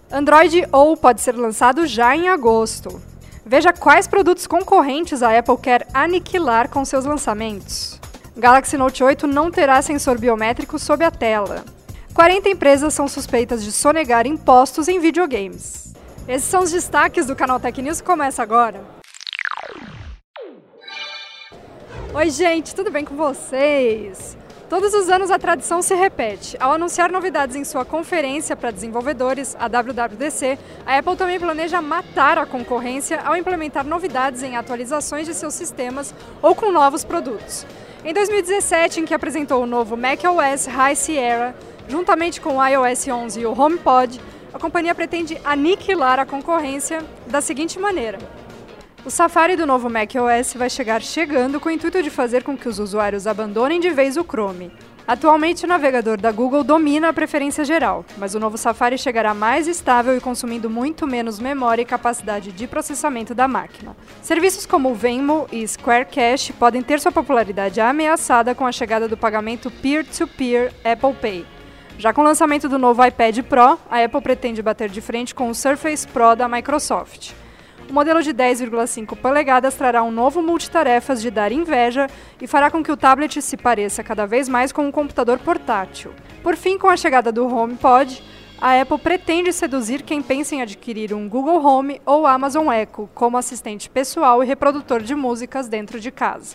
Android Ou pode ser lançado já em agosto. Veja quais produtos concorrentes a Apple quer aniquilar com seus lançamentos. Galaxy Note 8 não terá sensor biométrico sob a tela. 40 empresas são suspeitas de sonegar impostos em videogames. Esses são os destaques do canal Tech News que começa agora. Oi gente, tudo bem com vocês? Todos os anos a tradição se repete. Ao anunciar novidades em sua conferência para desenvolvedores, a WWDC, a Apple também planeja matar a concorrência ao implementar novidades em atualizações de seus sistemas ou com novos produtos. Em 2017, em que apresentou o novo macOS High Sierra, juntamente com o iOS 11 e o HomePod, a companhia pretende aniquilar a concorrência da seguinte maneira. O Safari do novo macOS vai chegar chegando com o intuito de fazer com que os usuários abandonem de vez o Chrome. Atualmente, o navegador da Google domina a preferência geral, mas o novo Safari chegará mais estável e consumindo muito menos memória e capacidade de processamento da máquina. Serviços como o Venmo e Square Cash podem ter sua popularidade ameaçada com a chegada do pagamento peer-to-peer Apple Pay. Já com o lançamento do novo iPad Pro, a Apple pretende bater de frente com o Surface Pro da Microsoft. O modelo de 10,5 polegadas trará um novo multitarefas de dar inveja e fará com que o tablet se pareça cada vez mais com um computador portátil. Por fim, com a chegada do HomePod, a Apple pretende seduzir quem pensa em adquirir um Google Home ou Amazon Echo como assistente pessoal e reprodutor de músicas dentro de casa.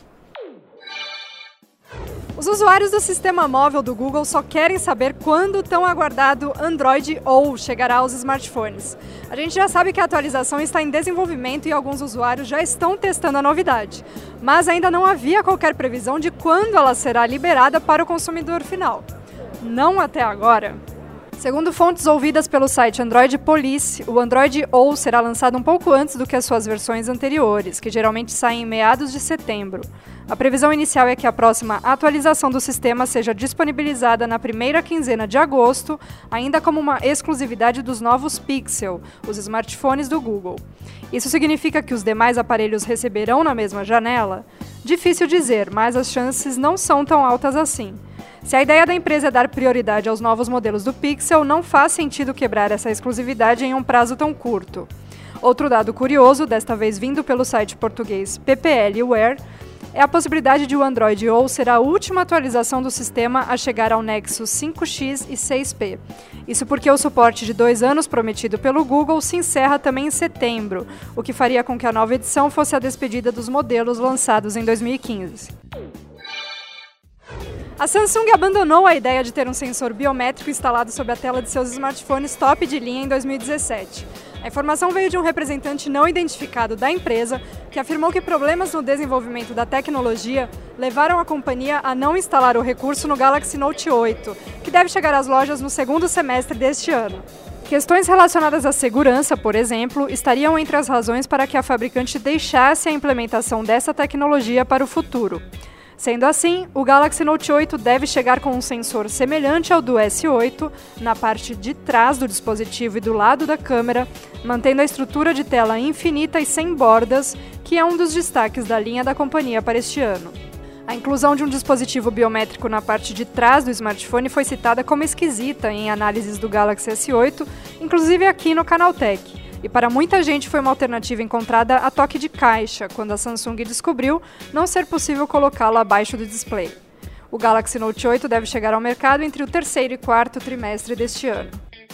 Os usuários do sistema móvel do Google só querem saber quando o tão aguardado Android Ou chegará aos smartphones. A gente já sabe que a atualização está em desenvolvimento e alguns usuários já estão testando a novidade, mas ainda não havia qualquer previsão de quando ela será liberada para o consumidor final. Não até agora. Segundo fontes ouvidas pelo site Android Police, o Android Ou será lançado um pouco antes do que as suas versões anteriores, que geralmente saem em meados de setembro. A previsão inicial é que a próxima atualização do sistema seja disponibilizada na primeira quinzena de agosto, ainda como uma exclusividade dos novos Pixel, os smartphones do Google. Isso significa que os demais aparelhos receberão na mesma janela? Difícil dizer, mas as chances não são tão altas assim. Se a ideia da empresa é dar prioridade aos novos modelos do Pixel, não faz sentido quebrar essa exclusividade em um prazo tão curto. Outro dado curioso, desta vez vindo pelo site português PPLware, é a possibilidade de o Android Ou ser a última atualização do sistema a chegar ao Nexus 5X e 6P. Isso porque o suporte de 2 anos prometido pelo Google se encerra também em setembro, o que faria com que a nova edição fosse a despedida dos modelos lançados em 2015. A Samsung abandonou a ideia de ter um sensor biométrico instalado sob a tela de seus smartphones top de linha em 2017. A informação veio de um representante não identificado da empresa, que afirmou que problemas no desenvolvimento da tecnologia levaram a companhia a não instalar o recurso no Galaxy Note 8, que deve chegar às lojas no segundo semestre deste ano. Questões relacionadas à segurança, por exemplo, estariam entre as razões para que a fabricante deixasse a implementação dessa tecnologia para o futuro. Sendo assim, o Galaxy Note 8 deve chegar com um sensor semelhante ao do S8 na parte de trás do dispositivo e do lado da câmera, mantendo a estrutura de tela infinita e sem bordas, que é um dos destaques da linha da companhia para este ano. A inclusão de um dispositivo biométrico na parte de trás do smartphone foi citada como esquisita em análises do Galaxy S8, inclusive aqui no Canal Tech. E para muita gente foi uma alternativa encontrada a toque de caixa, quando a Samsung descobriu não ser possível colocá-lo abaixo do display. O Galaxy Note 8 deve chegar ao mercado entre o terceiro e quarto trimestre deste ano.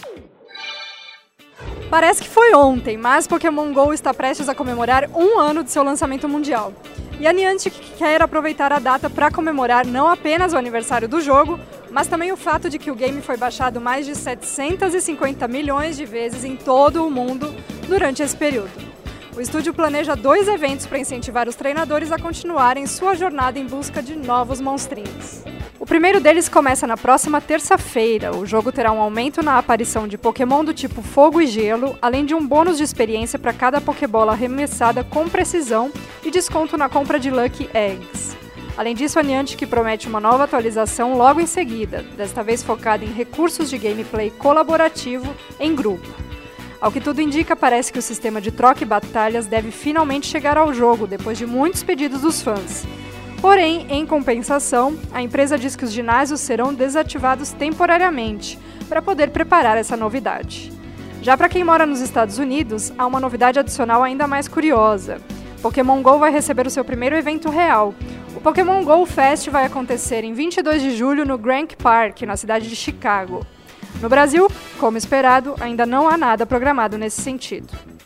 Parece que foi ontem, mas Pokémon GO está prestes a comemorar 1 ano de seu lançamento mundial. E a Niantic quer aproveitar a data para comemorar não apenas o aniversário do jogo, mas também o fato de que o game foi baixado mais de 750 milhões de vezes em todo o mundo durante esse período. O estúdio planeja 2 eventos para incentivar os treinadores a continuarem sua jornada em busca de novos monstrinhos. O primeiro deles começa na próxima terça-feira. O jogo terá um aumento na aparição de Pokémon do tipo Fogo e Gelo, além de um bônus de experiência para cada Pokébola arremessada com precisão e desconto na compra de Lucky Eggs. Além disso, a Niantic promete uma nova atualização logo em seguida, desta vez focada em recursos de gameplay colaborativo em grupo. Ao que tudo indica, parece que o sistema de troca e batalhas deve finalmente chegar ao jogo, depois de muitos pedidos dos fãs. Porém, em compensação, a empresa diz que os ginásios serão desativados temporariamente, para poder preparar essa novidade. Já para quem mora nos Estados Unidos, há uma novidade adicional ainda mais curiosa. Pokémon GO vai receber o seu primeiro evento real. O Pokémon GO Fest vai acontecer em 22 de julho no Grant Park, na cidade de Chicago. No Brasil, como esperado, ainda não há nada programado nesse sentido.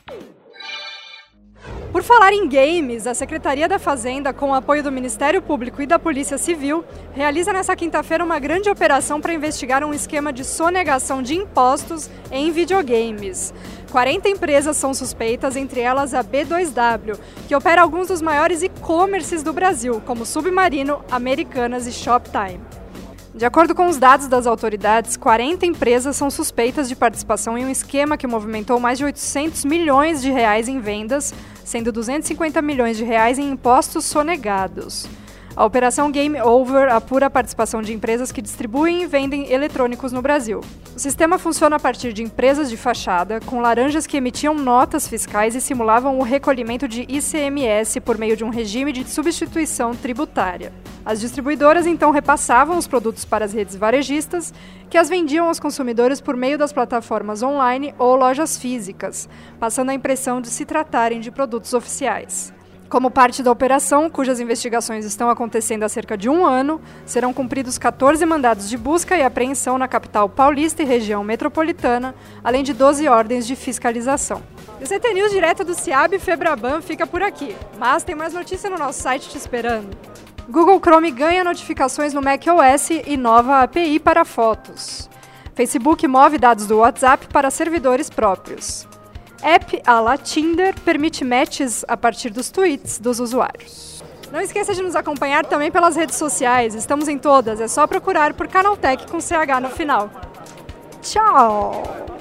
Por falar em games, a Secretaria da Fazenda, com o apoio do Ministério Público e da Polícia Civil, realiza nesta quinta-feira uma grande operação para investigar um esquema de sonegação de impostos em videogames. 40 empresas são suspeitas, entre elas a B2W, que opera alguns dos maiores e-commerces do Brasil, como Submarino, Americanas e Shoptime. De acordo com os dados das autoridades, 40 empresas são suspeitas de participação em um esquema que movimentou mais de 800 milhões de reais em vendas, sendo 250 milhões de reais em impostos sonegados. A Operação Game Over apura a participação de empresas que distribuem e vendem eletrônicos no Brasil. O sistema funciona a partir de empresas de fachada, com laranjas que emitiam notas fiscais e simulavam o recolhimento de ICMS por meio de um regime de substituição tributária. As distribuidoras então repassavam os produtos para as redes varejistas, que as vendiam aos consumidores por meio das plataformas online ou lojas físicas, passando a impressão de se tratarem de produtos oficiais. Como parte da operação, cujas investigações estão acontecendo há cerca de um ano, serão cumpridos 14 mandados de busca e apreensão na capital paulista e região metropolitana, além de 12 ordens de fiscalização. O CT News direto do CIAB e Febraban fica por aqui, mas tem mais notícia no nosso site te esperando. Google Chrome ganha notificações no macOS e nova API para fotos. Facebook move dados do WhatsApp para servidores próprios. App à la Tinder permite matches a partir dos tweets dos usuários. Não esqueça de nos acompanhar também pelas redes sociais, estamos em todas, é só procurar por Canaltech com CH no final. Tchau!